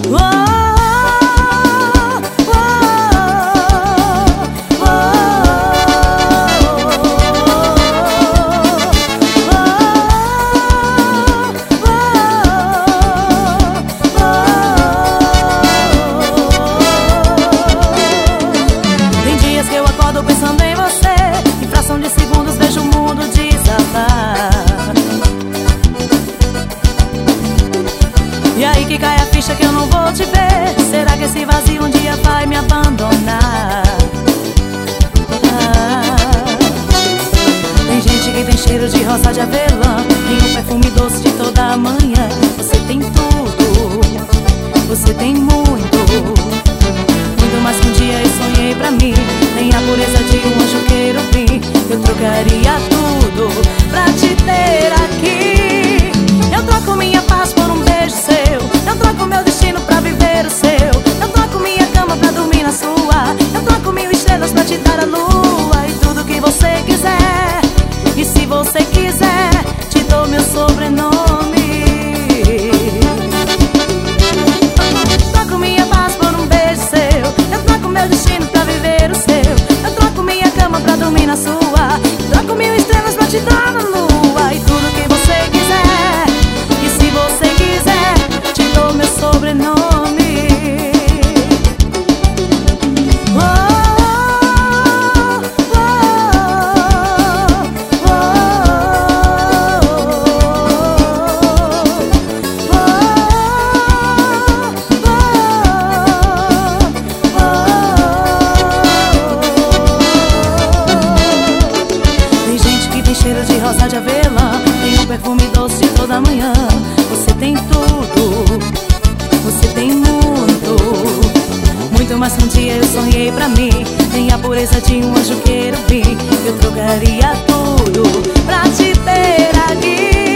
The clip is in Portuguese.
Pensando em você, em fração de segundos vejo o mundo desabar. E aí que cai a ficha que eu não vou te ver. Será que esse vazio um dia vai me abandonar? Tem gente que tem cheiro de rosa de avelã, tem o perfume doce de toda manhã. Você tem tudo, você tem muito, muito mais que um dia eu sonhei pra mim. Tem a pureza de um anjo querubim. Eu trocaria tudo pra te ter aqui. Eu troco minha paz por um beijo seu. Eu troco meu destino pra viver o seu. Eu troco minha cama pra dormir na sua. Eu troco 1000 estrelas pra te dar a lua. E tudo que você quiser. E se você quiser, te dou meu sobrenome. Troco minha paz por um beijo seu. Eu troco meu destino pra viver o seu. Pra dormir na sua, troco 1000 estrelas pra te dar na lua. E tudo que você quiser. E se você quiser, te dou meu sobrenome. Oh, oh, oh, cheiro de rosa de avelã, tem um perfume doce de toda manhã. Você tem tudo, você tem muito, muito mais que um dia eu sonhei pra mim. Tem a pureza de um anjo querubim. Eu trocaria tudo pra te ter aqui.